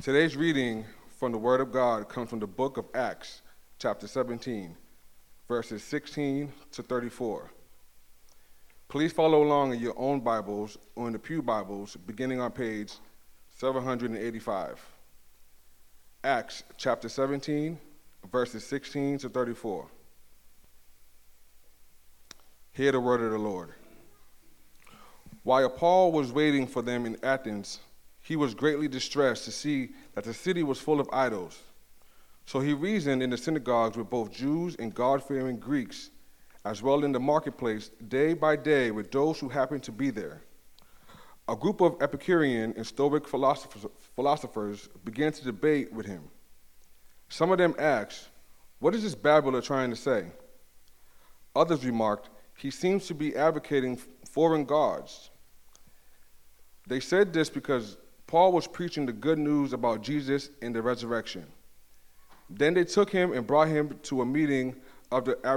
Today's reading from the Word of God comes from the book of Acts, chapter 17, verses 16 to 34. Please follow along in your own Bibles or in the Pew Bibles, beginning on page 785. Acts chapter 17, verses 16 to 34. Hear the word of the Lord. While Paul was waiting for them in Athens, he was greatly distressed to see that the city was full of idols. So he reasoned in the synagogues with both Jews and God-fearing Greeks, as well in the marketplace day by day with those who happened to be there. A group of Epicurean and Stoic philosophers began to debate with him. Some of them asked, "What is this babbler trying to say?" Others remarked, "He seems to be advocating foreign gods." They said this because Paul was preaching the good news about Jesus and the resurrection. Then they took him and brought him to a meeting of the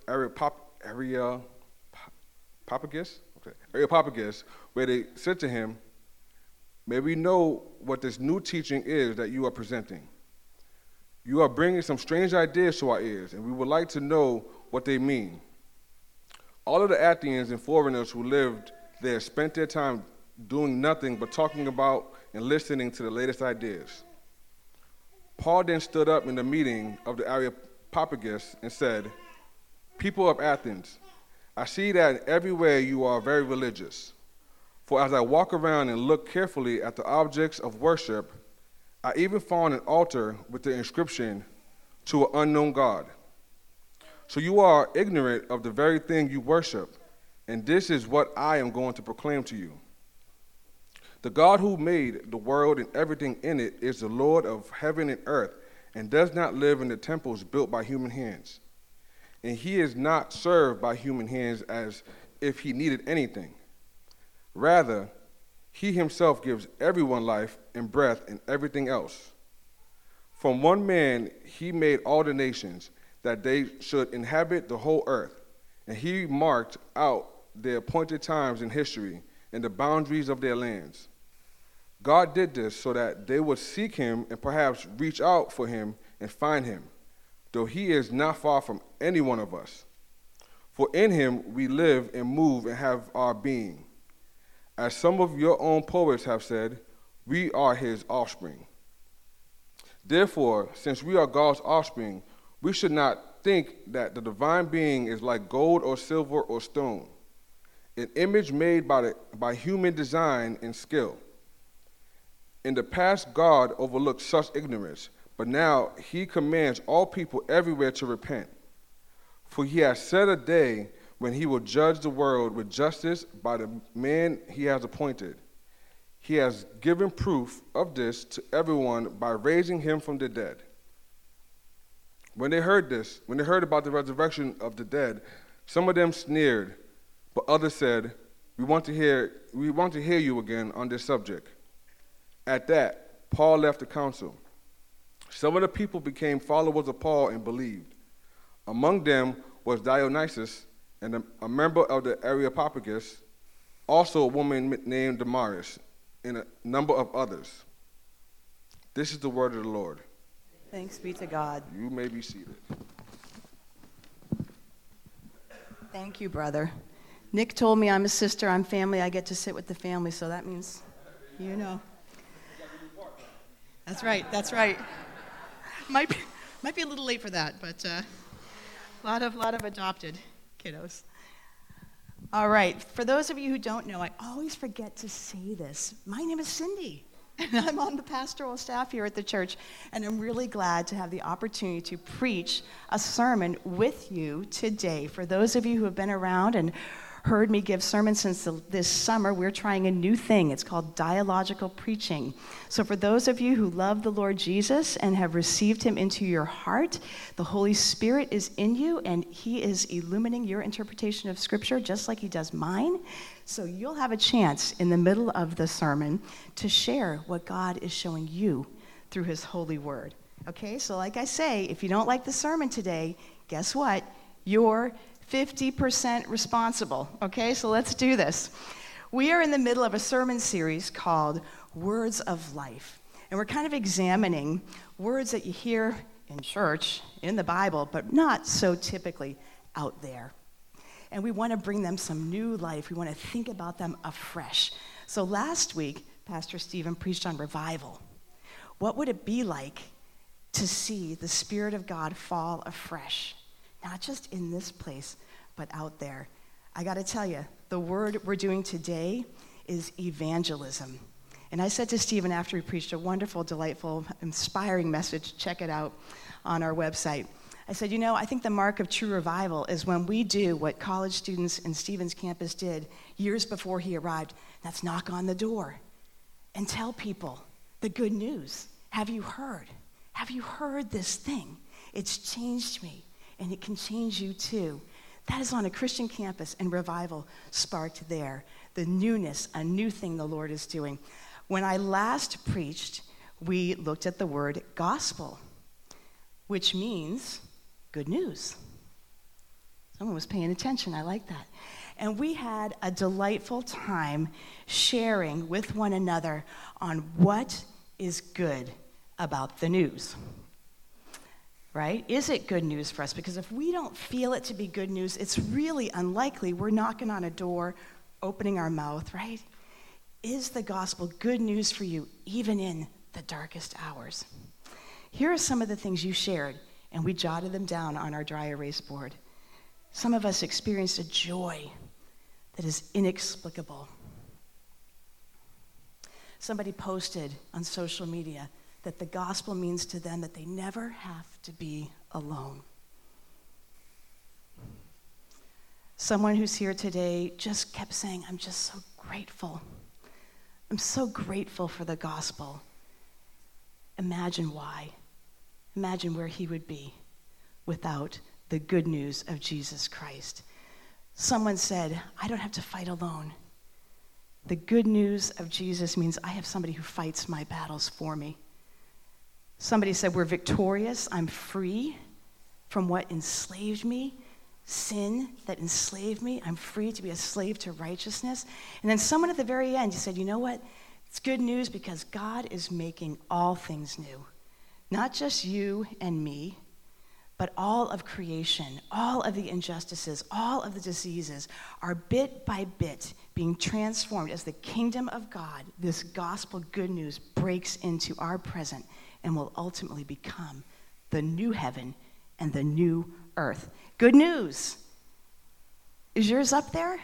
Areopagus, where they said to him, "May we know what this new teaching is that you are presenting? You are bringing some strange ideas to our ears, and we would like to know what they mean." All of the Athenians and foreigners who lived there spent their time doing nothing but talking about and listening to the latest ideas. Paul then stood up in the meeting of the Areopagus and said, "People of Athens, I see that everywhere you are very religious. For as I walk around and look carefully at the objects of worship, I even found an altar with the inscription, 'To an unknown God.' So you are ignorant of the very thing you worship, and this is what I am going to proclaim to you. The God who made the world and everything in it is the Lord of heaven and earth, and does not live in the temples built by human hands. And he is not served by human hands as if he needed anything. Rather, he himself gives everyone life and breath and everything else. From one man he made all the nations, that they should inhabit the whole earth, and he marked out their appointed times in history and the boundaries of their lands. God did this so that they would seek him and perhaps reach out for him and find him, though he is not far from any one of us. For in him we live and move and have our being. As some of your own poets have said, we are his offspring. Therefore, since we are God's offspring, we should not think that the divine being is like gold or silver or stone, an image made by human design and skill. In the past, God overlooked such ignorance, but now he commands all people everywhere to repent. For he has set a day when he will judge the world with justice by the man he has appointed. He has given proof of this to everyone by raising him from the dead." When they heard about the resurrection of the dead, some of them sneered, but others said, we want to hear you again on this subject." At that, Paul left the council. Some of the people became followers of Paul and believed. Among them was Dionysius, and a member of the Areopagus, also a woman named Damaris, and a number of others. This is the word of the Lord. Thanks be to God. You may be seated. Thank you, brother. Nick told me I'm a sister, I'm family, I get to sit with the family, so that means, you know. That's right. Might be a little late for that, but a lot of adopted kiddos. All right, for those of you who don't know, I always forget to say this. My name is Cindy, and I'm on the pastoral staff here at the church, and I'm really glad to have the opportunity to preach a sermon with you today. For those of you who have been around and heard me give sermons since this summer, we're trying a new thing. It's called dialogical preaching. So for those of you who love the Lord Jesus and have received him into your heart, the Holy Spirit is in you, and he is illuminating your interpretation of Scripture just like he does mine. So you'll have a chance in the middle of the sermon to share what God is showing you through his holy word. Okay, so like I say, if you don't like the sermon today, guess what? You're 50% responsible. Okay, so let's do this. We are in the middle of a sermon series called Words of Life. And we're kind of examining words that you hear in church, in the Bible, but not so typically out there. And we want to bring them some new life. We want to think about them afresh. So last week, Pastor Stephen preached on revival. What would it be like to see the Spirit of God fall afresh? Not just in this place, but out there. I got to tell you, the word we're doing today is evangelism. And I said to Stephen after he preached a wonderful, delightful, inspiring message, check it out on our website. I said, I think the mark of true revival is when we do what college students in Stephen's campus did years before he arrived. That's knock on the door and tell people the good news. Have you heard? Have you heard this thing? It's changed me, and it can change you too. That is on a Christian campus, and revival sparked there. The newness, a new thing the Lord is doing. When I last preached, we looked at the word gospel, which means good news. Someone was paying attention. I like that. And we had a delightful time sharing with one another on what is good about the news. Right? Is it good news for us? Because if we don't feel it to be good news, it's really unlikely we're knocking on a door, opening our mouth, right? Is the gospel good news for you, even in the darkest hours? Here are some of the things you shared, and we jotted them down on our dry erase board. Some of us experienced a joy that is inexplicable. Somebody posted on social media that the gospel means to them that they never have to be alone. Someone who's here today just kept saying, I'm just so grateful. I'm so grateful for the gospel. Imagine why. Imagine where he would be without the good news of Jesus Christ. Someone said, I don't have to fight alone. The good news of Jesus means I have somebody who fights my battles for me. Somebody said, we're victorious. I'm free from what enslaved me, sin that enslaved me. I'm free to be a slave to righteousness. And then someone at the very end, he said, you know what? It's good news because God is making all things new. Not just you and me, but all of creation, all of the injustices, all of the diseases are bit by bit being transformed as the kingdom of God, this gospel good news, breaks into our present and will ultimately become the new heaven and the new earth. Good news. Is yours up there?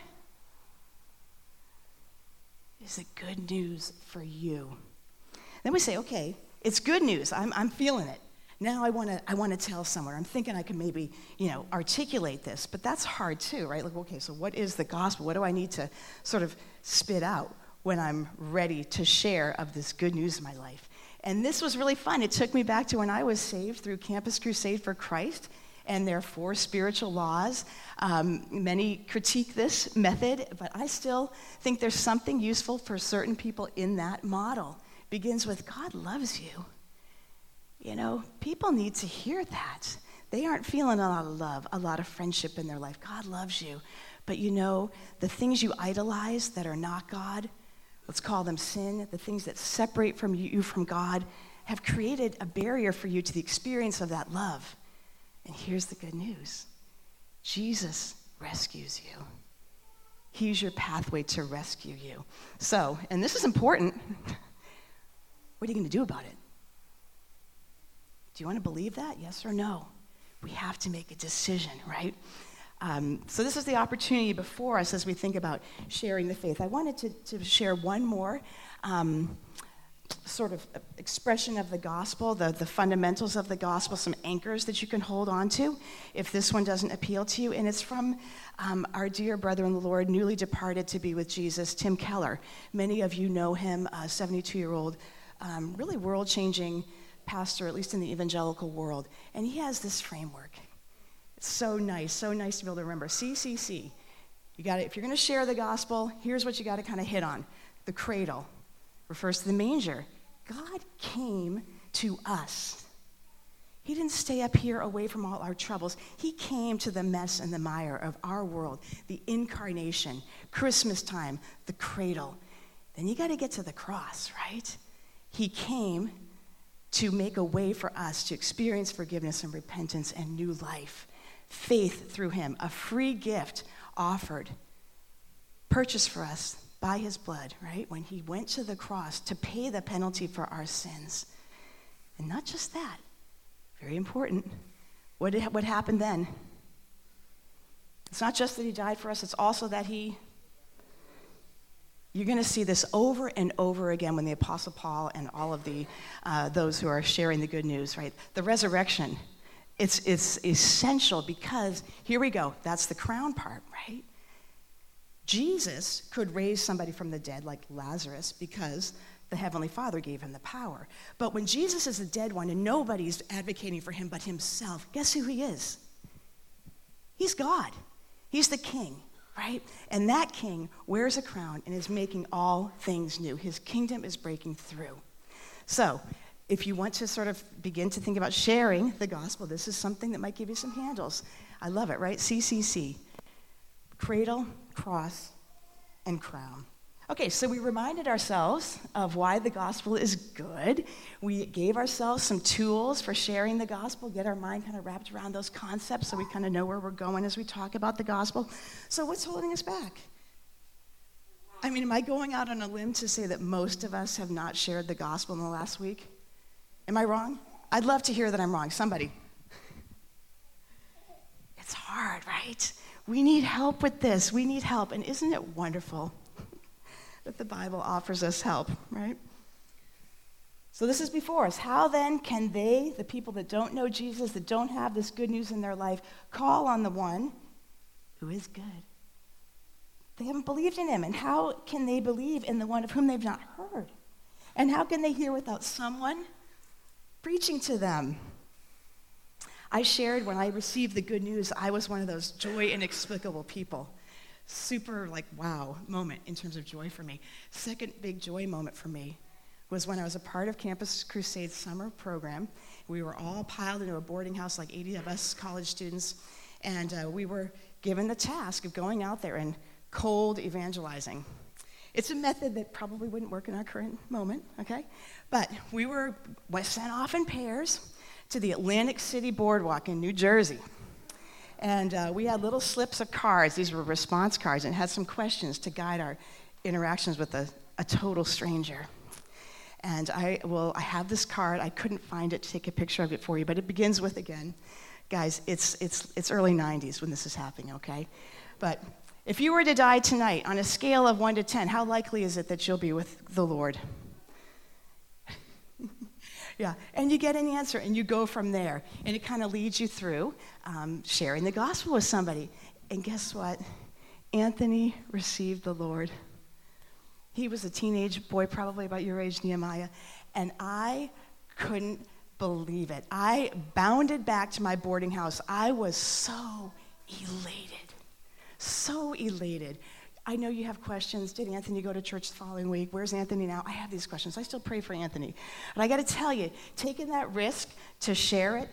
Is it good news for you? Then we say, okay, it's good news. I'm feeling it. Now I want to tell someone. I'm thinking I can maybe, articulate this, but that's hard too, right? Like, okay, so what is the gospel? What do I need to sort of spit out when I'm ready to share of this good news in my life? And this was really fun. It took me back to when I was saved through Campus Crusade for Christ and their 4 spiritual laws. Many critique this method, but I still think there's something useful for certain people in that model. It begins with, God loves you. People need to hear that. They aren't feeling a lot of love, a lot of friendship in their life. God loves you. But the things you idolize that are not God, let's call them sin, the things that separate from you from God, have created a barrier for you to the experience of that love. And here's the good news. Jesus rescues you. He's your pathway to rescue you. So, and this is important, what are you going to do about it? Do you want to believe that? Yes or no? We have to make a decision, right? So this is the opportunity before us as we think about sharing the faith. I wanted to share one more sort of expression of the gospel, the fundamentals of the gospel, some anchors that you can hold on to if this one doesn't appeal to you. And it's from our dear brother in the Lord, newly departed to be with Jesus, Tim Keller. Many of you know him, a 72-year-old, really world-changing pastor, at least in the evangelical world. And he has this framework. It's so nice to be able to remember. CCC. You got it. If you're going to share the gospel, here's what you got to kind of hit on. The cradle refers to the manger. God came to us. He didn't stay up here away from all our troubles. He came to the mess and the mire of our world, the incarnation, Christmas time, the cradle. Then you got to get to the cross, right? He came to make a way for us to experience forgiveness and repentance and new life. Faith through him, a free gift offered, purchased for us by his blood, right? When he went to the cross to pay the penalty for our sins. And not just that, very important, what happened then? It's not just that he died for us, it's also that you're going to see this over and over again when the Apostle Paul and all of those who are sharing the good news, right? The resurrection, it's essential because, here we go, that's the crown part, right? Jesus could raise somebody from the dead like Lazarus because the Heavenly Father gave him the power. But when Jesus is the dead one and nobody's advocating for him but himself, guess who he is? He's God. He's the king, right? And that king wears a crown and is making all things new. His kingdom is breaking through. So, if you want to sort of begin to think about sharing the gospel, this is something that might give you some handles. I love it, right? CCC. Cradle, cross, and crown. Okay, so we reminded ourselves of why the gospel is good. We gave ourselves some tools for sharing the gospel, get our mind kind of wrapped around those concepts so we kind of know where we're going as we talk about the gospel. So what's holding us back? I mean, am I going out on a limb to say that most of us have not shared the gospel in the last week? Am I wrong? I'd love to hear that I'm wrong. Somebody. It's hard, right? We need help with this. We need help. And isn't it wonderful that the Bible offers us help, right? So this is before us. How then can they, the people that don't know Jesus, that don't have this good news in their life, call on the one who is good? They haven't believed in him. And how can they believe in the one of whom they've not heard? And how can they hear without someone preaching to them? I shared when I received the good news, I was one of those joy inexplicable people. Super wow moment in terms of joy for me. Second big joy moment for me was when I was a part of Campus Crusade summer program. We were all piled into a boarding house, like 80 of us college students, and we were given the task of going out there and cold evangelizing. It's a method that probably wouldn't work in our current moment, okay? But we were sent off in pairs to the Atlantic City Boardwalk in New Jersey. And we had little slips of cards. These were response cards, and had some questions to guide our interactions with a total stranger. And I have this card. I couldn't find it to take a picture of it for you, but it begins with, again, guys, it's early 90s when this is happening, okay? But if you were to die tonight, on a scale of 1 to 10, how likely is it that you'll be with the Lord? Yeah, and you get an answer, and you go from there. And it kind of leads you through sharing the gospel with somebody. And guess what? Anthony received the Lord. He was a teenage boy, probably about your age, Nehemiah, and I couldn't believe it. I bounded back to my boarding house. I was so elated, so elated. I know you have questions. Did Anthony go to church the following week? Where's Anthony now? I have these questions. I still pray for Anthony. But I got to tell you, taking that risk to share it,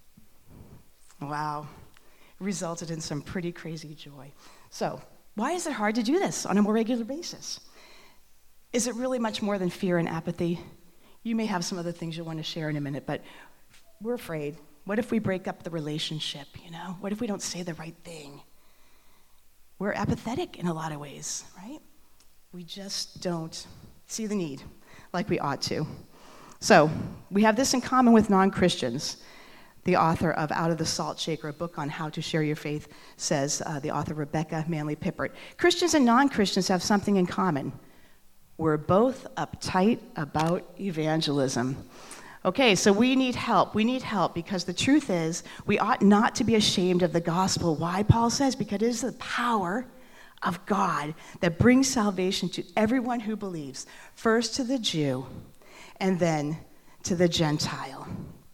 wow, resulted in some pretty crazy joy. So, why is it hard to do this on a more regular basis? Is it really much more than fear and apathy? You may have some other things you'll want to share in a minute, but we're afraid. What if we break up the relationship, What if we don't say the right thing? We're apathetic in a lot of ways, right? We just don't see the need like we ought to. So we have this in common with non-Christians. The author of Out of the Salt Shaker, a book on how to share your faith, says, the author Rebecca Manley Pippert, Christians and non-Christians have something in common. We're both uptight about evangelism. Okay, so we need help. We need help because the truth is we ought not to be ashamed of the gospel. Why, Paul says? Because it is the power of God that brings salvation to everyone who believes, first to the Jew and then to the Gentile.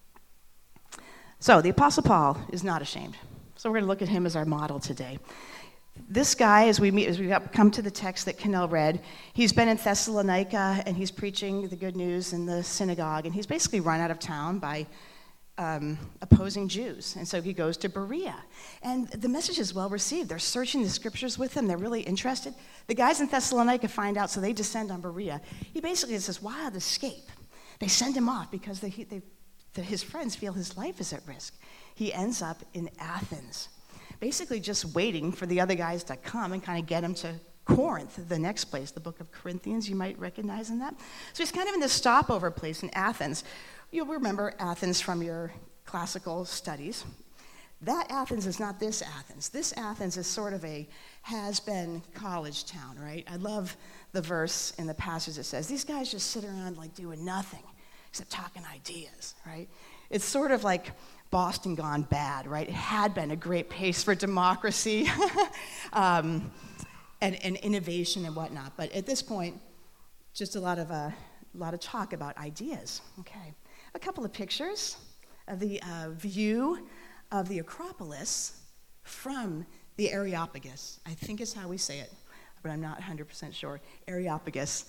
So the Apostle Paul is not ashamed. So we're going to look at him as our model today. This guy, as we come to the text that Cannell read, he's been in Thessalonica, and he's preaching the good news in the synagogue, and he's basically run out of town by opposing Jews. And so he goes to Berea. And the message is well received. They're searching the scriptures with him. They're really interested. The guys in Thessalonica find out, so they descend on Berea. He basically has this wild escape. They send him off because his friends feel his life is at risk. He ends up in Athens, basically just waiting for the other guys to come and kind of get him to Corinth, the next place, the book of Corinthians, you might recognize in that. So he's kind of in this stopover place in Athens. You'll remember Athens from your classical studies. That Athens is not this Athens. This Athens is sort of a has-been college town, right? I love the verse in the passage that says, these guys just sit around like doing nothing except talking ideas, right? It's sort of like Boston gone bad, right? It had been a great place for democracy and innovation and whatnot. But at this point, just a lot of talk about ideas. Okay, a couple of pictures of the view of the Acropolis from the Areopagus. I think is how we say it, but I'm not 100% sure. Areopagus.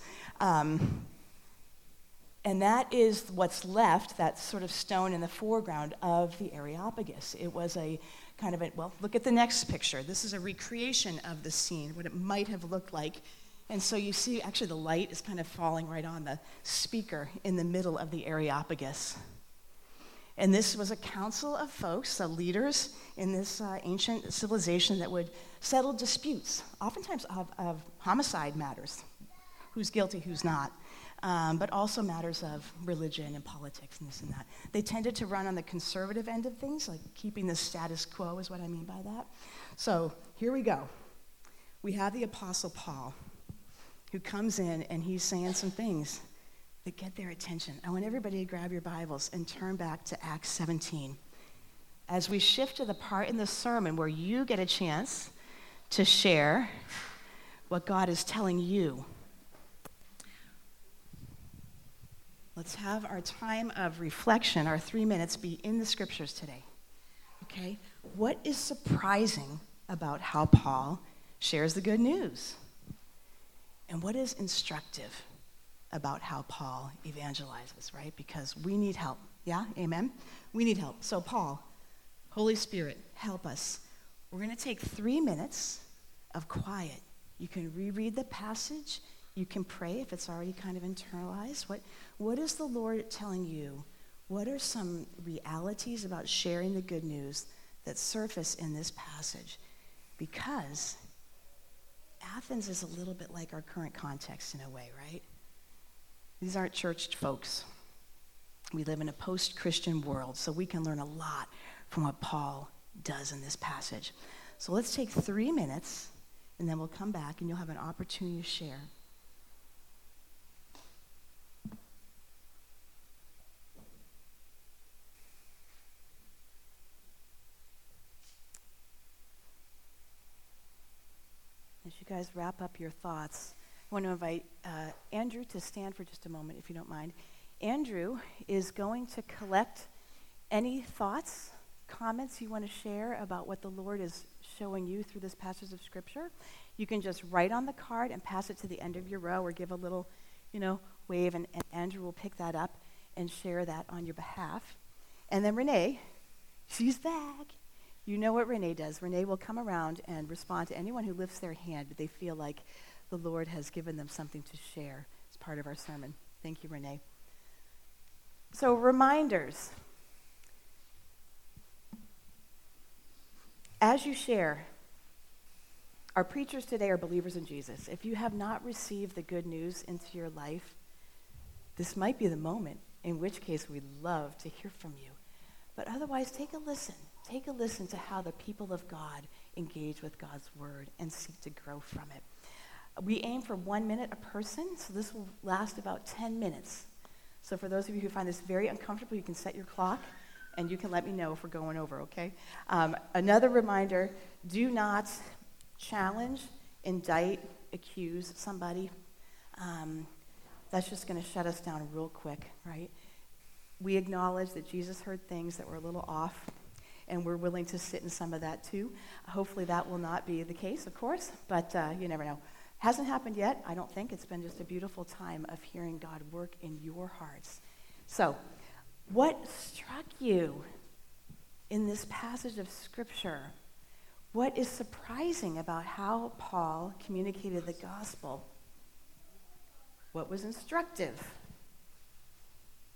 And that is what's left, that sort of stone in the foreground of the Areopagus. It was a kind of look at the next picture. This is a recreation of the scene, what it might have looked like. And so you see, actually the light is kind of falling right on the speaker in the middle of the Areopagus. And this was a council of folks, the leaders in this ancient civilization that would settle disputes, oftentimes of homicide matters, who's guilty, who's not. But also matters of religion and politics and this and that. They tended to run on the conservative end of things, like keeping the status quo is what I mean by that. So here we go. We have the Apostle Paul, who comes in and he's saying some things that get their attention. I want everybody to grab your Bibles and turn back to Acts 17. As we shift to the part in the sermon where you get a chance to share what God is telling you. Let's have our time of reflection, our 3 minutes, be in the scriptures today. Okay? What is surprising about how Paul shares the good news? And what is instructive about how Paul evangelizes, right? Because we need help. Yeah? Amen? We need help. So Paul, Holy Spirit, help us. We're going to take 3 minutes of quiet. You can reread the passage. You can pray if it's already kind of internalized. What is the Lord telling you? What are some realities about sharing the good news that surface in this passage? Because Athens is a little bit like our current context in a way, right? These aren't churched folks. We live in a post-Christian world, so we can learn a lot from what Paul does in this passage. So let's take 3 minutes, and then we'll come back, and you'll have an opportunity to share. As you guys wrap up your thoughts, I want to invite Andrew to stand for just a moment, if you don't mind. Andrew is going to collect any thoughts, comments you want to share about what the Lord is showing you through this passage of Scripture. You can just write on the card and pass it to the end of your row or give a little, wave, and Andrew will pick that up and share that on your behalf. And then Renee, she's back. You know what Renee does. Renee will come around and respond to anyone who lifts their hand, but they feel like the Lord has given them something to share as part of our sermon. Thank you, Renee. So, reminders. As you share, our preachers today are believers in Jesus. If you have not received the good news into your life, this might be the moment, in which case we'd love to hear from you. But otherwise, take a listen. Take a listen to how the people of God engage with God's word and seek to grow from it. We aim for 1 minute a person, so this will last about 10 minutes. So for those of you who find this very uncomfortable, you can set your clock, and you can let me know if we're going over, okay? Another reminder, do not challenge, indict, accuse somebody. That's just going to shut us down real quick, right? We acknowledge that Jesus heard things that were a little off, and we're willing to sit in some of that too. Hopefully that will not be the case, of course, but you never know. Hasn't happened yet, I don't think. It's been just a beautiful time of hearing God work in your hearts. So, what struck you in this passage of Scripture? What is surprising about how Paul communicated the gospel? What was instructive?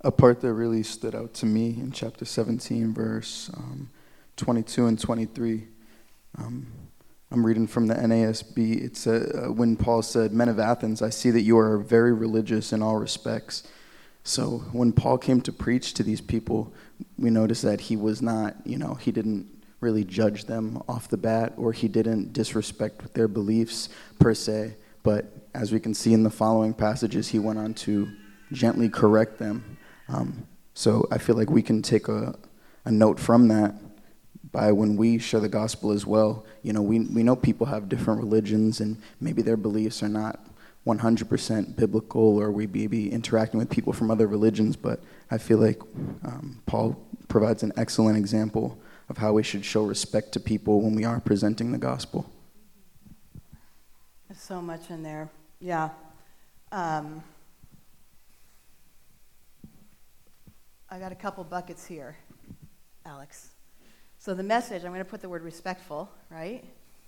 a part that really stood out to me in chapter 17, verse 22 and 23. I'm reading from the NASB. It said, when Paul said, "Men of Athens, I see that you are very religious in all respects." So when Paul came to preach to these people, we noticed that he was not, he didn't really judge them off the bat, or he didn't disrespect their beliefs per se. But as we can see in the following passages, he went on to gently correct them. So I feel like we can take a note from that by when we share the gospel as well. We know people have different religions, and maybe their beliefs are not 100% biblical, or we may be interacting with people from other religions, but I feel like Paul provides an excellent example of how we should show respect to people when we are presenting the gospel. There's so much in there. Yeah. I got a couple buckets here, Alex. So the message, I'm going to put the word respectful, right?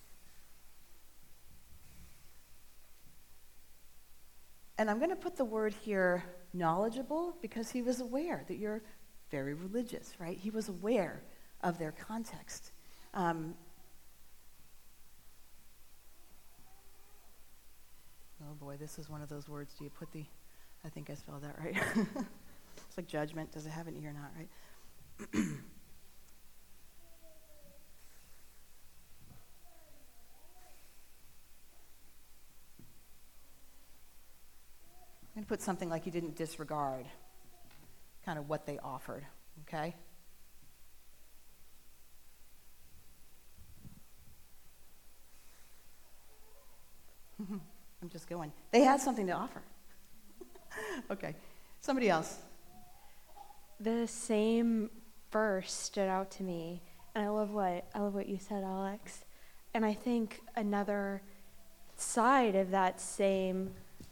And I'm going to put the word here knowledgeable, because he was aware that you're very religious, right? He was aware of their context. Oh boy, this is one of those words. Do you put I think I spelled that right. It's like judgment. Does it have an E or not, right? I'm going to put something like he didn't disregard kind of what they offered, okay? I'm just going. They had something to offer. Okay. Somebody else. The same verse stood out to me, and I love what you said, Alex. And I think another side of that same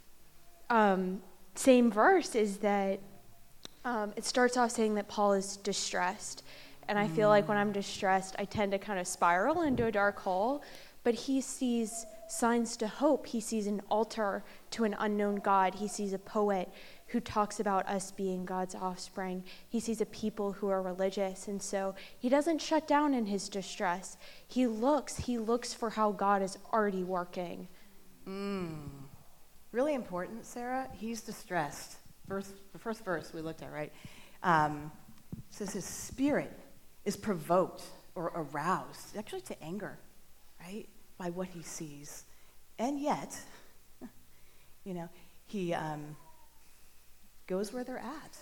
verse is that it starts off saying that Paul is distressed. And I feel like when I'm distressed, I tend to kind of spiral into a dark hole. But he sees signs to hope. He sees an altar to an unknown God. He sees a poet who talks about us being God's offspring. He sees a people who are religious. And so he doesn't shut down in his distress. He looks for how God is already working. Really important, Sarah. He's distressed. The first verse we looked at, right? Says his spirit is provoked or aroused, actually to anger, right? By what he sees. And yet, he goes where they're at.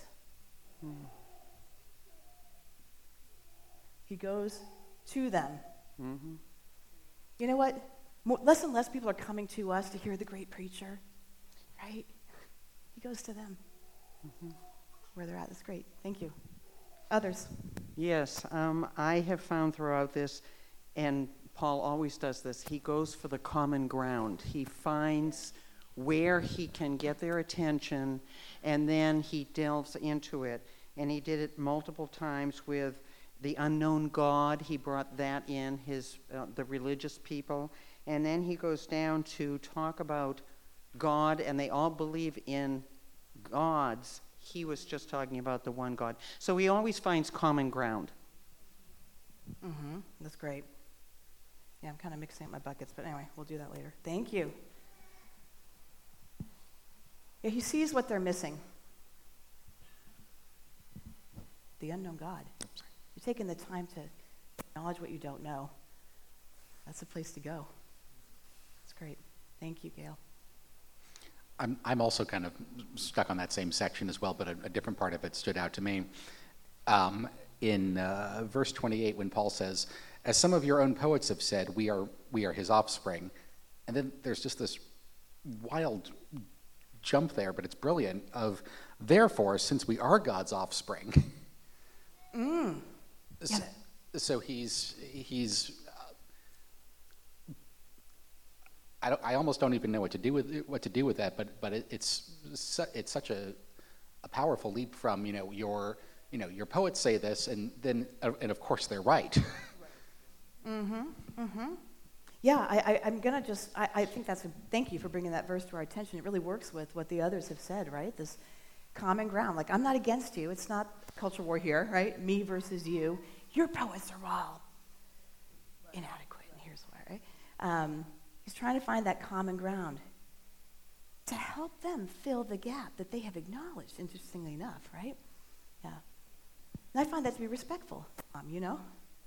He goes to them. Mm-hmm. You know what? Less and less people are coming to us to hear the great preacher, right? He goes to them. Mm-hmm. Where they're at. That's great. Thank you. Others? Yes, I have found throughout this, and Paul always does this, he goes for the common ground. He finds where he can get their attention, and then he delves into it. And he did it multiple times with the unknown God. He brought that in, the religious people. And then he goes down to talk about God, and they all believe in gods. He was just talking about the one God. So he always finds common ground. Mm-hmm. That's great. Yeah, I'm kind of mixing up my buckets, but anyway, we'll do that later. Thank you. Yeah, he sees what they're missing. The unknown God. You're taking the time to acknowledge what you don't know. That's the place to go. That's great. Thank you, Gail. I'm also kind of stuck on that same section as well, but a different part of it stood out to me. In verse 28, when Paul says, "As some of your own poets have said, we are his offspring," and then there's just this wild jump there, but it's brilliant, of therefore, since we are God's offspring. Yeah. So he's I almost don't even know what to do with that, but it's such a powerful leap from your poets say this, and of course they're right. Yeah, I'm gonna I think thank you for bringing that verse to our attention. It really works with what the others have said, right? This common ground. Like, I'm not against you. It's not culture war here, right? Me versus you. Your poets are all inadequate, and here's why, right? He's trying to find that common ground to help them fill the gap that they have acknowledged, interestingly enough, right? Yeah. And I find that to be respectful, you know?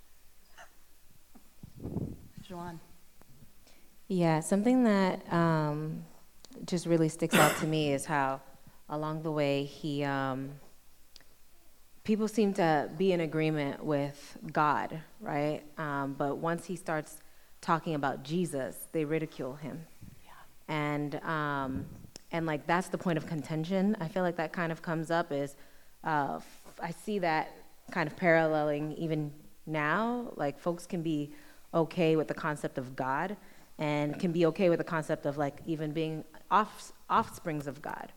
Joanne. Yeah, something that just really sticks out to me is how along the way people seem to be in agreement with God, right? But once he starts talking about Jesus, they ridicule him. Yeah. And like that's the point of contention. I feel like that kind of comes up is I see that kind of paralleling even now. Like folks can be okay with the concept of God and can be okay with the concept of like even being offsprings of God.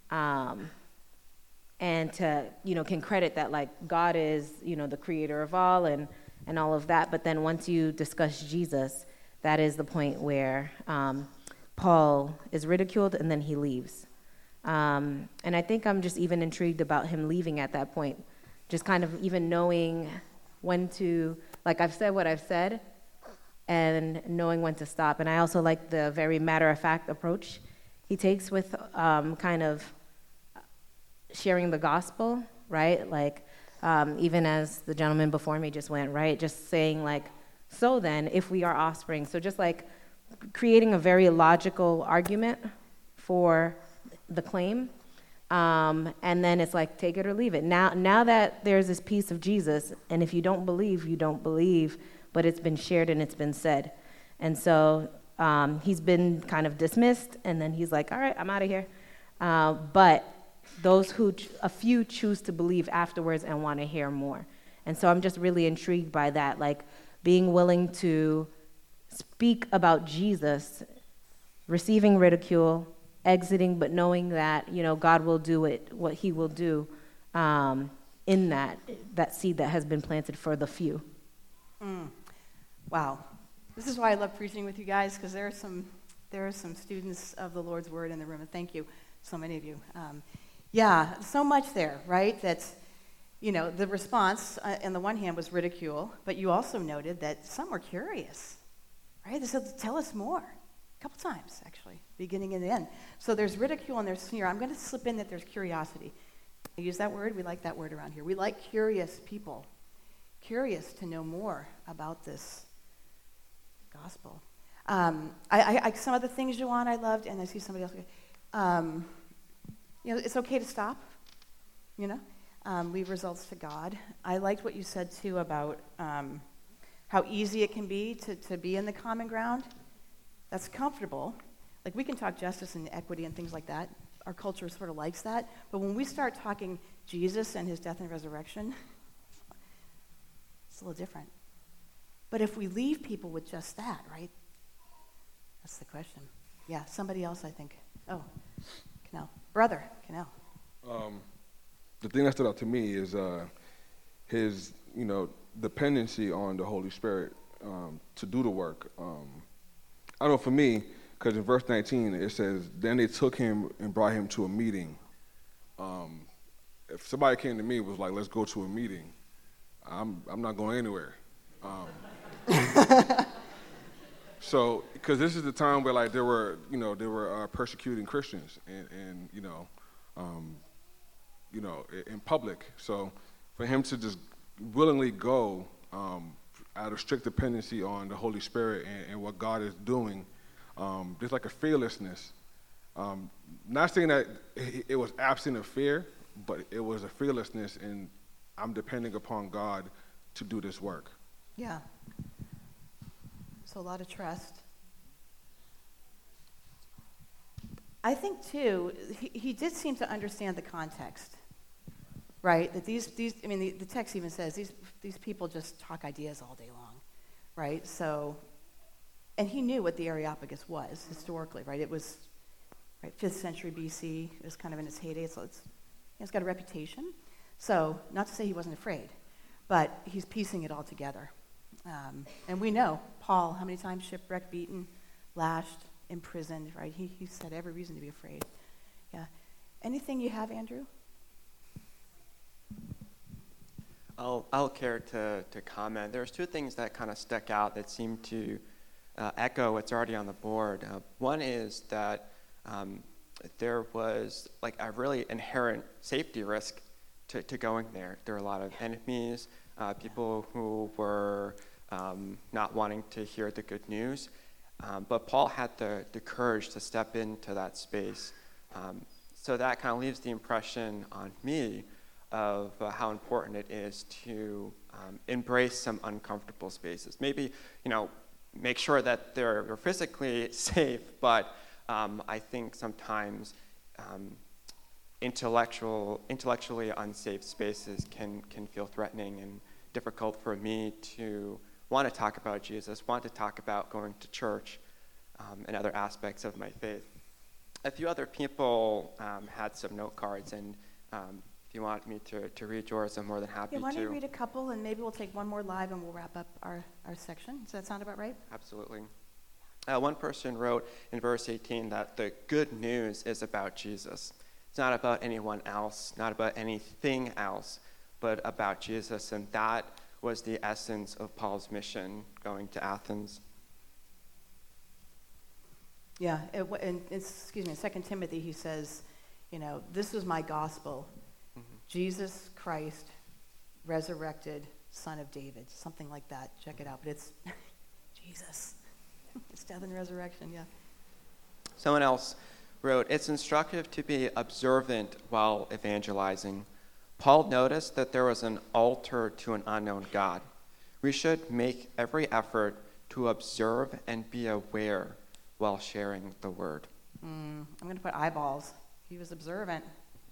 And to, can credit that like God is, the creator of all and all of that. But then once you discuss Jesus, that is the point where Paul is ridiculed and then he leaves. And I think I'm just even intrigued about him leaving at that point, just kind of even knowing when to, like I've said what I've said and knowing when to stop. And I also like the very matter-of-fact approach he takes with kind of sharing the gospel, right? Like, even as the gentleman before me just went, right? Just saying like, so then, if we are offspring. So just like creating a very logical argument for the claim. And then it's like, take it or leave it. Now that there's this piece of Jesus, and if you don't believe, you don't believe, but it's been shared and it's been said. And so he's been kind of dismissed, and then he's like, all right, I'm out of here. But a few choose to believe afterwards and want to hear more. And so I'm just really intrigued by that, like being willing to speak about Jesus, receiving ridicule, exiting, but knowing that, God will do what he will do in that seed that has been planted for the few. Wow. This is why I love preaching with you guys, because there are some students of the Lord's Word in the room, and thank you, so many of you. Yeah, so much there, right? That's, the response on the one hand was ridicule, but you also noted that some were curious, right? They said, tell us more. A couple times, actually, beginning and the end. So there's ridicule and there's sneer. I'm going to slip in that there's curiosity. I use that word. We like that word around here. We like curious people, curious to know more about this gospel. I some of the things, Joanne, I loved, and I see somebody else. It's okay to stop, leave results to God. I liked what you said, too, about how easy it can be to be in the common ground. That's comfortable. Like, we can talk justice and equity and things like that. Our culture sort of likes that. But when we start talking Jesus and his death and resurrection, it's a little different. But if we leave people with just that, right? That's the question. Yeah, somebody else, I think. Oh, Canal. Brother, Canal. The thing that stood out to me is his, dependency on the Holy Spirit to do the work. I know for me, because in verse 19 it says, then they took him and brought him to a meeting. If somebody came to me and was like, let's go to a meeting, I'm not going anywhere. So, because this is the time where like they were persecuting Christians and in public. So, for him to just willingly go out of strict dependency on the Holy Spirit and what God is doing, there's like a fearlessness. Not saying that it was absent of fear, but it was a fearlessness in I'm depending upon God to do this work. Yeah. So a lot of trust. I think, too, he did seem to understand the context, right? That the text even says these people just talk ideas all day long, right? So, and he knew what the Areopagus was historically, right? It was, 5th century BC. It was kind of in its heyday. So it's got a reputation. So, not to say he wasn't afraid, but he's piecing it all together. And we know Paul, how many times shipwrecked, beaten, lashed, imprisoned, right? He said every reason to be afraid. Yeah. Anything you have, Andrew? I'll care to comment. There's two things that kind of stuck out that seem to echo what's already on the board. One is that there was like a really inherent safety risk to going there. There were a lot of enemies, people who were not wanting to hear the good news. But Paul had the courage to step into that space. So that kind of leaves the impression on me of how important it is to embrace some uncomfortable spaces. Maybe, make sure that they're physically safe, but I think sometimes intellectually unsafe spaces can feel threatening and difficult for me to want to talk about Jesus, want to talk about going to church, and other aspects of my faith. A few other people had some note cards, and if you want me to read yours, I'm more than happy to. Why don't you read a couple, and maybe we'll take one more live, and we'll wrap up our section. Does that sound about right? Absolutely. One person wrote in verse 18 that the good news is about Jesus. It's not about anyone else, not about anything else, but about Jesus, and that was the essence of Paul's mission going to Athens. Yeah, in 2 Timothy, he says, this is my gospel. Mm-hmm. Jesus Christ, resurrected Son of David, something like that. Check it out. But it's Jesus. It's death and resurrection, yeah. Someone else wrote, it's instructive to be observant while evangelizing. Paul noticed that there was an altar to an unknown God. We should make every effort to observe and be aware while sharing the word. I'm going to put eyeballs. He was observant.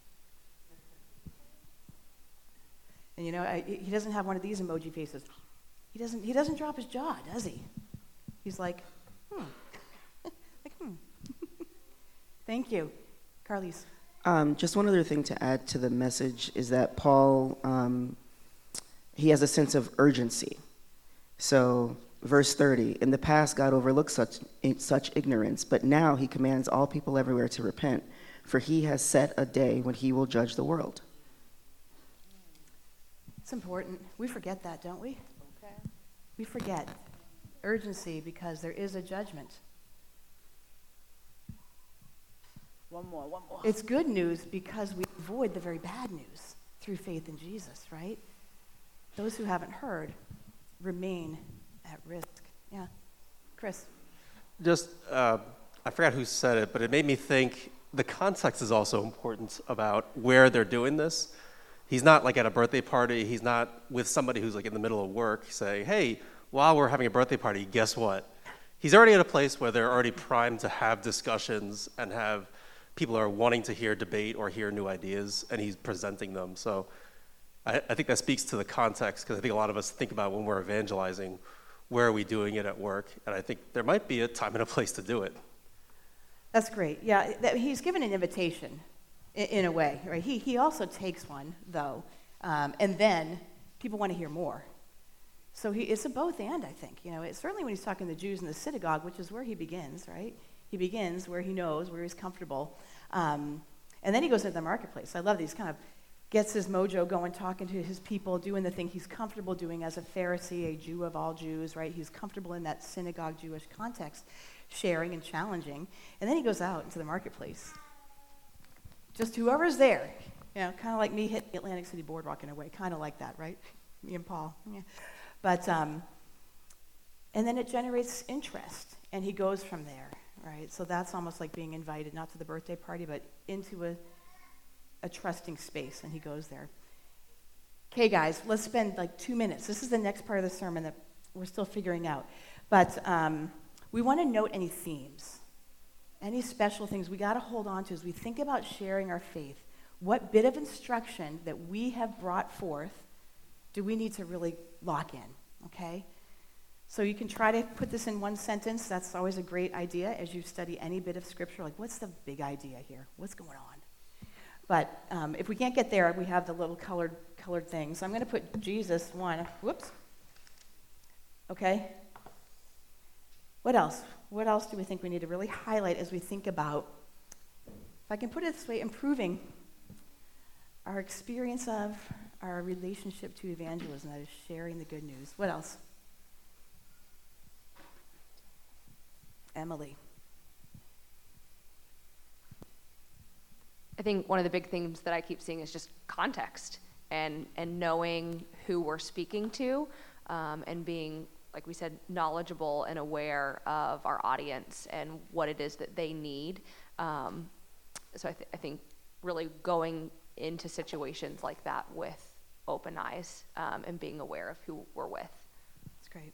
And he doesn't have one of these emoji faces. He doesn't drop his jaw, does he? He's like, Thank you. Carlise. Just one other thing to add to the message is that Paul, he has a sense of urgency. So, verse 30, in the past God overlooked such ignorance, but now he commands all people everywhere to repent, for he has set a day when he will judge the world. It's important. We forget that, don't we? Okay. We forget urgency because there is a judgment. One more. It's good news because we avoid the very bad news through faith in Jesus, right? Those who haven't heard remain at risk. Yeah. Chris. Just, I forgot who said it, but it made me think the context is also important about where they're doing this. He's not like at a birthday party. He's not with somebody who's like in the middle of work saying, hey, while we're having a birthday party, guess what? He's already at a place where they're already primed to have discussions and have people are wanting to hear debate or hear new ideas, and he's presenting them. So I think that speaks to the context, because I think a lot of us think about when we're evangelizing, where are we doing it at work? And I think there might be a time and a place to do it. That's great. Yeah, he's given an invitation in a way, right? He also takes one, though, and then people want to hear more. So it's a both and, I think. It's certainly when he's talking to the Jews in the synagogue, which is where he begins, right? He begins where he knows, where he's comfortable. And then he goes into the marketplace. I love these kind of gets his mojo going, talking to his people, doing the thing he's comfortable doing as a Pharisee, a Jew of all Jews, right? He's comfortable in that synagogue Jewish context, sharing and challenging. And then he goes out into the marketplace. Just whoever's there, kind of like me hitting the Atlantic City boardwalk in a way, kind of like that, right? Me and Paul. Yeah. But, and then it generates interest, and he goes from there, right? So that's almost like being invited, not to the birthday party, but into a trusting space, and he goes there. Okay, guys, let's spend like 2 minutes. This is the next part of the sermon that we're still figuring out. But we want to note any themes, any special things we got to hold on to as we think about sharing our faith. What bit of instruction that we have brought forth do we need to really lock in, okay? So you can try to put this in one sentence. That's always a great idea as you study any bit of scripture. Like, what's the big idea here? What's going on? But if we can't get there, we have the little colored things. So I'm going to put Jesus one. Whoops. Okay. What else? What else do we think we need to really highlight as we think about, if I can put it this way, improving our experience of, our relationship to evangelism, that is sharing the good news. What else? Emily. I think one of the big things that I keep seeing is just context and knowing who we're speaking to, and being, like we said, knowledgeable and aware of our audience and what it is that they need. So I think really going into situations like that with open eyes, and being aware of who we're with. That's great.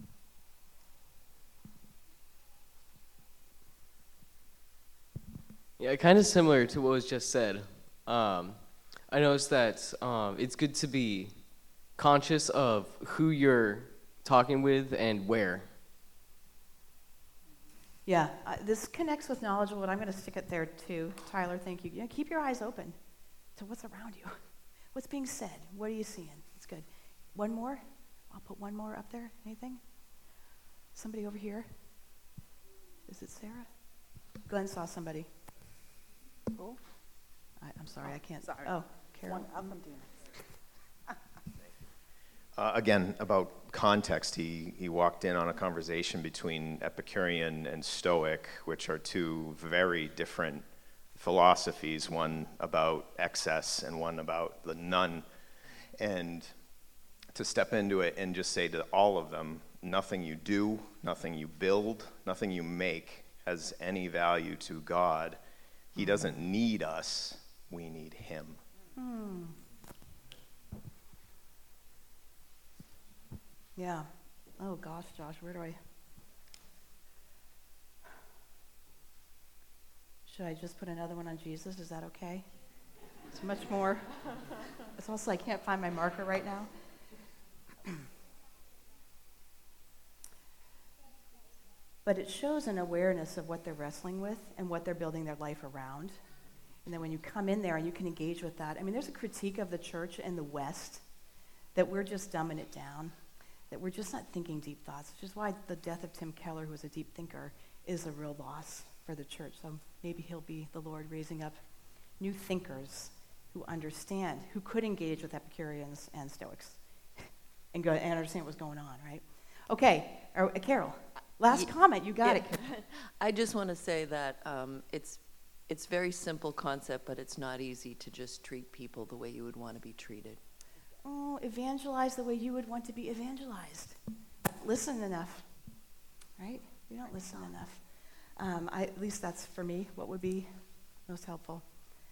Yeah, kind of similar to what was just said. I noticed that it's good to be conscious of who you're talking with and where. Yeah, this connects with knowledgeable, and I'm going to stick it there too. Tyler, thank you. Keep your eyes open to what's around you. What's being said? What are you seeing? It's good. One more? I'll put one more up there. Anything? Somebody over here? Is it Sarah? Glenn saw somebody. Cool. I'm sorry, I can't. Sorry. Oh, Carol. I'll come to you next. Again, about context, he walked in on a conversation between Epicurean and Stoic, which are two very different philosophies, one about excess and one about the none. And to step into it and just say to all of them, nothing you do, nothing you build, nothing you make has any value to God. He doesn't need us, we need him. Yeah. Oh gosh, Josh, where do I? Should I just put another one on Jesus? Is that okay? It's much more. It's also I can't find my marker right now. But it shows an awareness of what they're wrestling with and what they're building their life around. And then when you come in there and you can engage with that, I mean, there's a critique of the church in the West that we're just dumbing it down, that we're just not thinking deep thoughts, which is why the death of Tim Keller, who was a deep thinker, is a real loss for the church. So maybe he'll be the Lord raising up new thinkers who understand, who could engage with Epicureans and Stoics and go and understand what's going on, right? Okay, Carol. Last comment, you got it. I just want to say that it's very simple concept, but it's not easy to just treat people the way you would want to be treated. Oh, evangelize the way you would want to be evangelized. Listen enough, right? We don't listen enough. At least that's for me what would be most helpful.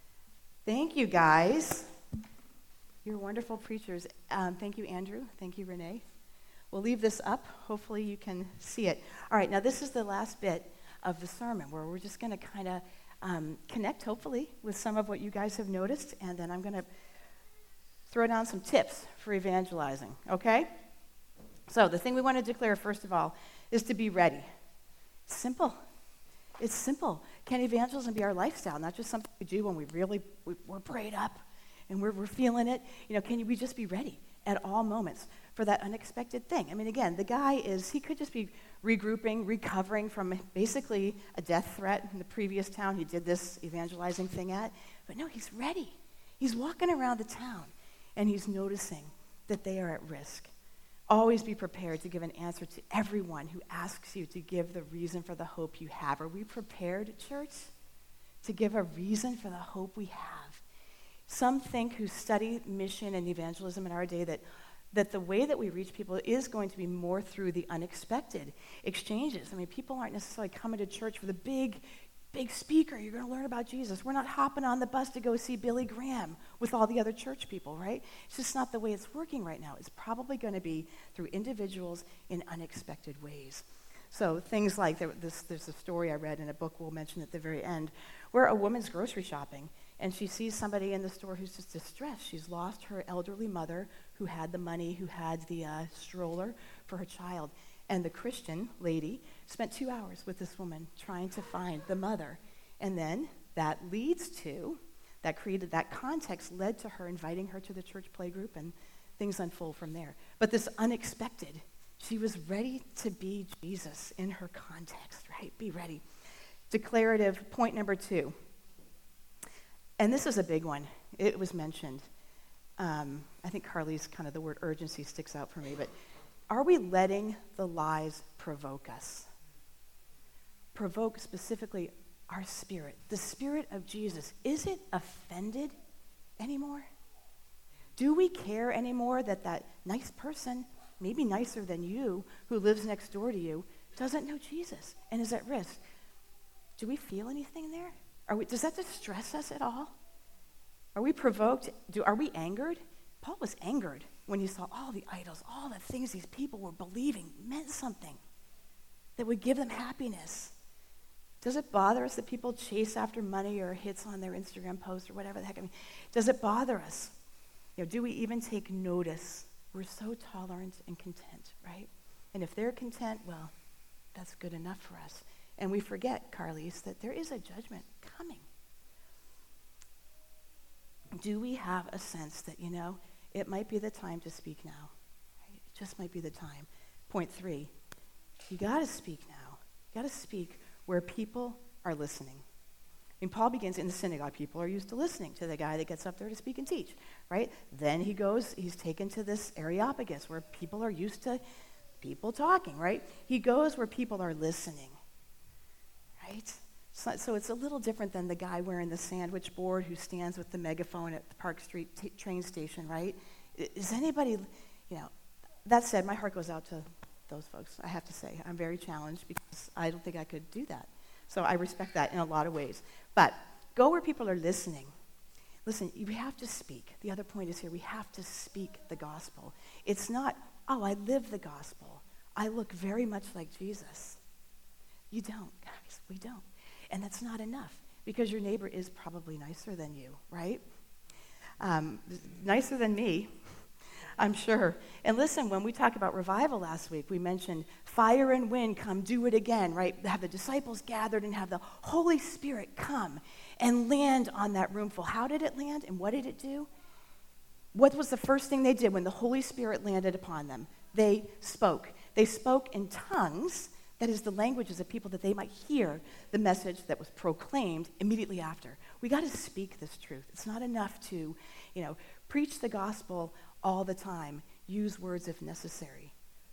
Thank you, guys. You're wonderful preachers. Thank you, Andrew. Thank you, Renee. We'll leave this up. Hopefully you can see it. All right, now this is the last bit of the sermon where we're just going to kind of connect, hopefully, with some of what you guys have noticed, and then I'm going to throw down some tips for evangelizing, okay? So the thing we want to declare, first of all, is to be ready. Simple. It's simple. Can evangelism be our lifestyle, not just something we do when we're prayed up and we're feeling it? You know, we just be ready at all moments for that unexpected thing? I mean, again, the guy he could just be regrouping, recovering from basically a death threat in the previous town he did this evangelizing thing at. But no, he's ready. He's walking around the town, and he's noticing that they are at risk. Always be prepared to give an answer to everyone who asks you to give the reason for the hope you have. Are we prepared, church, to give a reason for the hope we have? Some think who study mission and evangelism in our day that the way that we reach people is going to be more through the unexpected exchanges. I mean, people aren't necessarily coming to church for the big speaker. You're going to learn about Jesus. We're not hopping on the bus to go see Billy Graham with all the other church people, right? It's just not the way it's working right now. It's probably going to be through individuals in unexpected ways. So things like, there's a story I read in a book we'll mention at the very end, where a woman's grocery shopping, and she sees somebody in the store who's just distressed. She's lost her elderly mother who had the money, who had the stroller for her child. And the Christian lady spent 2 hours with this woman trying to find the mother. And then that context led to her inviting her to the church play group, and things unfold from there. But this unexpected, she was ready to be Jesus in her context, right? Be ready. Declarative point number 2. And this is a big one. It was mentioned. I think Carly's kind of the word urgency sticks out for me, but are we letting the lies provoke us? Provoke specifically our spirit. The spirit of Jesus, is it offended anymore? Do we care anymore that that nice person, maybe nicer than you, who lives next door to you, doesn't know Jesus and is at risk? Do we feel anything there? Does that distress us at all? Are we provoked? Are we angered? Paul was angered when he saw all the idols, all the things these people were believing meant something that would give them happiness. Does it bother us that people chase after money or hits on their Instagram post or whatever the heck? I mean, does it bother us? Do we even take notice? We're so tolerant and content, right? And if they're content, well, that's good enough for us. And we forget, Carlise, that there is a judgment coming. Do we have a sense that, it might be the time to speak now? Right? It just might be the time. Point 3, you got to speak now. You got to speak where people are listening. Paul begins in the synagogue. People are used to listening to the guy that gets up there to speak and teach, right? Then he's taken to this Areopagus where people are used to people talking, right? He goes where people are listening, right? So it's a little different than the guy wearing the sandwich board who stands with the megaphone at the Park Street train station, right? Is anybody, that said, my heart goes out to those folks, I have to say. I'm very challenged because I don't think I could do that. So I respect that in a lot of ways. But go where people are listening. Listen, we have to speak. The other point is here, we have to speak the gospel. It's not, I live the gospel. I look very much like Jesus. You don't, guys, we don't. And that's not enough because your neighbor is probably nicer than you, right? Nicer than me, I'm sure. And listen, when we talked about revival last week, we mentioned fire and wind come, do it again, right? Have the disciples gathered and have the Holy Spirit come and land on that room full. How did it land and what did it do? What was the first thing they did when the Holy Spirit landed upon them? They spoke. They spoke in tongues, that is the languages of people that they might hear the message that was proclaimed immediately after. We got to speak this truth. It's not enough to, preach the gospel all the time. Use words if necessary.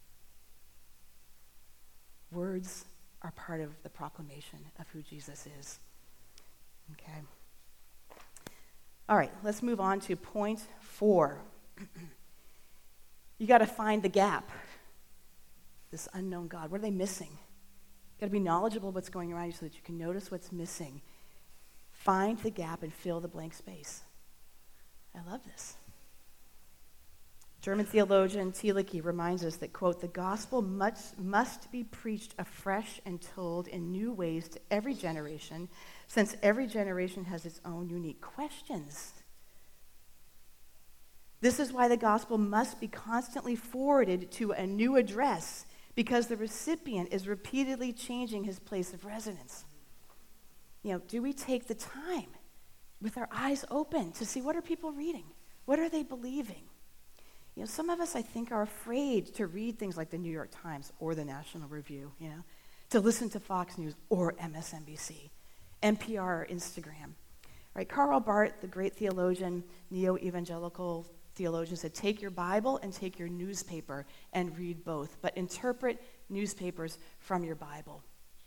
Words are part of the proclamation of who Jesus is. Okay. All right, let's move on to point 4. You got to find the gap. This unknown God. What are they missing? You got to be knowledgeable of what's going around you so that you can notice what's missing. Find the gap and fill the blank space. I love this. German theologian Thielicke reminds us that, quote, the gospel must be preached afresh and told in new ways to every generation, since every generation has its own unique questions. This is why the gospel must be constantly forwarded to a new address, because the recipient is repeatedly changing his place of residence. Do we take the time with our eyes open to see what are people reading? What are they believing? Some of us, I think, are afraid to read things like the New York Times or the National Review, to listen to Fox News or MSNBC, NPR or Instagram. Right? Karl Barth, the great theologian, neo-evangelical theologian, said, take your Bible and take your newspaper and read both, but interpret newspapers from your Bible.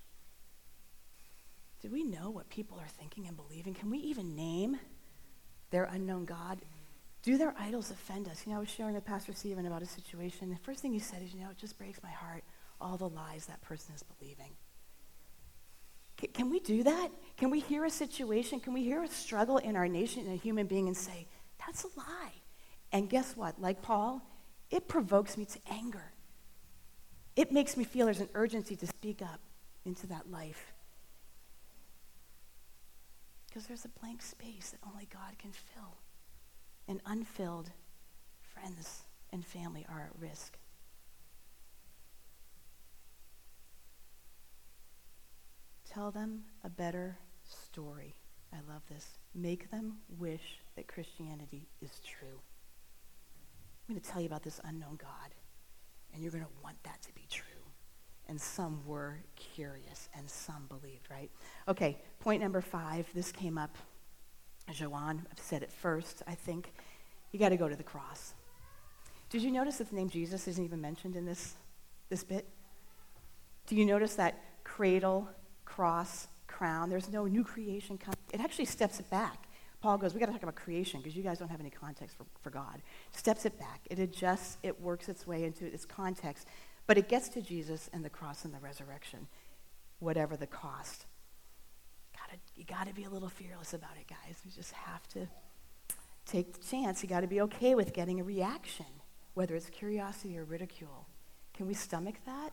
Do we know what people are thinking and believing? Can we even name their unknown God? Do their idols offend us? I was sharing with Pastor Stephen about a situation. The first thing he said is, it just breaks my heart, all the lies that person is believing. Can we do that? Can we hear a situation? Can we hear a struggle in our nation and a human being and say, that's a lie? And guess what? Like Paul, it provokes me to anger. It makes me feel there's an urgency to speak up into that life. Because there's a blank space that only God can fill. And unfilled friends and family are at risk. Tell them a better story. I love this. Make them wish that Christianity is true. I'm going to tell you about this unknown God, and you're going to want that to be true. And some were curious, and some believed, right? Okay, point number 5. This came up. Joanne said it first, I think. You got to go to the cross. Did you notice that the name Jesus isn't even mentioned in this bit? Do you notice that cradle, cross, crown? There's no new creation coming. It actually steps it back. Paul goes, we got to talk about creation because you guys don't have any context for God. Steps it back. It adjusts, it works its way into its context. But it gets to Jesus and the cross and the resurrection, whatever the cost. You got to be a little fearless about it, guys. You just have to take the chance. You got to be okay with getting a reaction, whether it's curiosity or ridicule. Can we stomach that?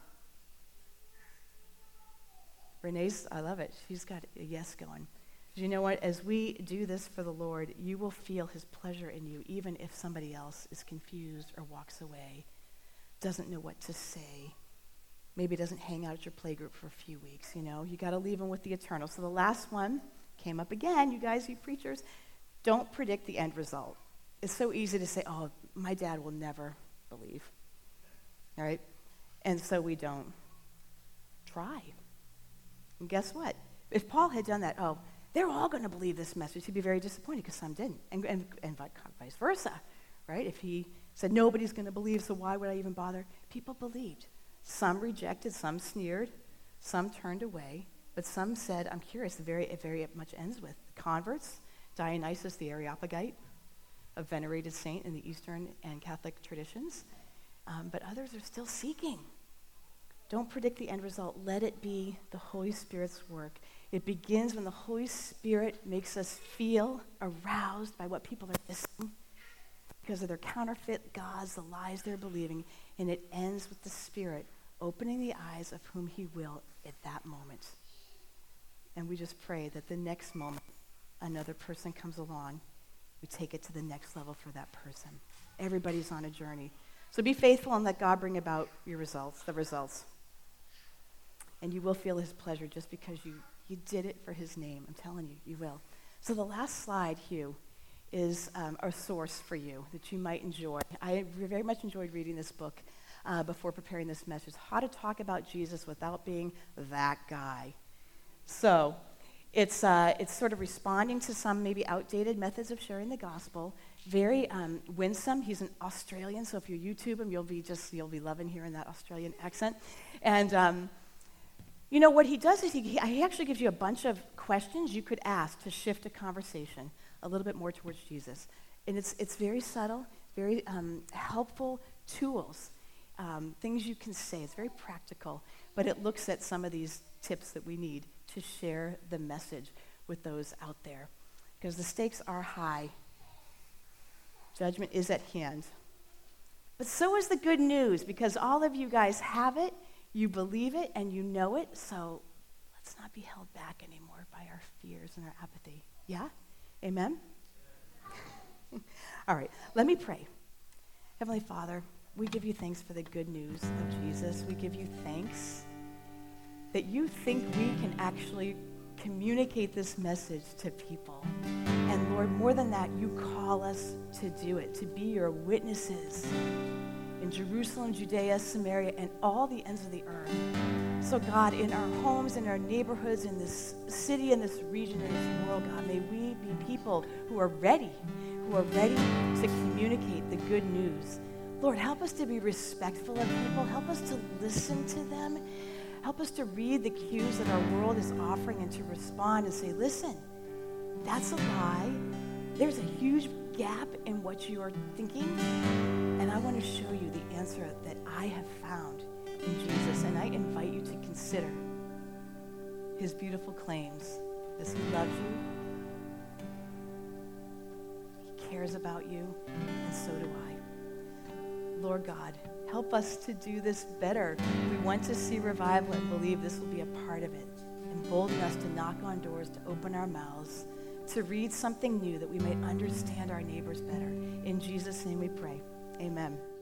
Renee's, I love it. She's got a yes going. You know what? As we do this for the Lord, you will feel his pleasure in you, even if somebody else is confused or walks away, doesn't know what to say, maybe doesn't hang out at your playgroup for a few weeks. You got to leave them with the eternal. So the last one came up again. You guys, you preachers, don't predict the end result. It's so easy to say, oh, my dad will never believe. All right? And so we don't try. And guess what? If Paul had done that, they're all going to believe this message, he'd be very disappointed because some didn't, and vice versa, right? If he said nobody's going to believe, so why would I even bother? People believed. Some rejected, some sneered, some turned away, but some said, I'm curious. It very much ends with converts, Dionysius the Areopagite, a venerated saint in the Eastern and Catholic traditions, but others are still seeking. Don't predict the end result. Let it be the Holy Spirit's work. It begins when the Holy Spirit makes us feel aroused by what people are missing because of their counterfeit gods, the lies they're believing, and it ends with the Spirit opening the eyes of whom he will at that moment. And we just pray that the next moment another person comes along, we take it to the next level for that person. Everybody's on a journey. So be faithful and let God bring about the results. And you will feel his pleasure just because you did it for his name. I'm telling you, you will. So the last slide, Hugh, is a source for you that you might enjoy. I very much enjoyed reading this book before preparing this message, How to Talk About Jesus Without Being That Guy. So it's sort of responding to some maybe outdated methods of sharing the gospel. Very winsome. He's an Australian, so if you YouTube him, you'll be loving hearing that Australian accent. And what he does is he actually gives you a bunch of questions you could ask to shift a conversation a little bit more towards Jesus. And it's very subtle, very helpful tools, things you can say. It's very practical, but it looks at some of these tips that we need to share the message with those out there. Because the stakes are high. Judgment is at hand. But so is the good news, because all of you guys have it, you believe it, and you know it, so let's not be held back anymore by our fears and our apathy. Yeah? Amen? All right, let me pray. Heavenly Father, we give you thanks for the good news of Jesus. We give you thanks that you think we can actually communicate this message to people. And Lord, more than that, you call us to do it, to be your witnesses in Jerusalem, Judea, Samaria, and all the ends of the earth. So God, in our homes, in our neighborhoods, in this city, in this region, in this world, God, may we be people who are ready to communicate the good news. Lord, help us to be respectful of people. Help us to listen to them. Help us to read the cues that our world is offering and to respond and say, listen, that's a lie. There's a huge gap in what you are thinking, and I want to show you the answer that I have found in Jesus. And I invite you to consider his beautiful claims as he loves you, he cares about you, and so do I. Lord God, help us to do this better. We want to see revival and believe this will be a part of it. Embolden us to knock on doors, to open our mouths, to read something new that we may understand our neighbors better. In Jesus' name we pray. Amen.